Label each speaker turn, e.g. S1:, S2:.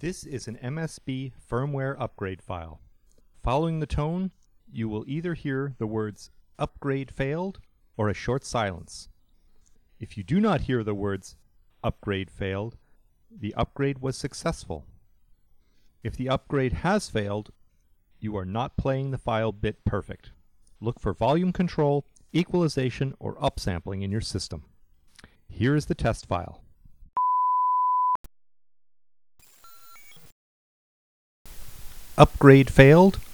S1: This is an MSB firmware upgrade file. Following the tone, you will either hear the words "upgrade failed" or a short silence. If you do not hear the words "upgrade failed," the upgrade was successful. If the upgrade has failed, you are not playing the file bit perfect. Look for volume control, equalization, or upsampling in your system. Here is the test file. Upgrade failed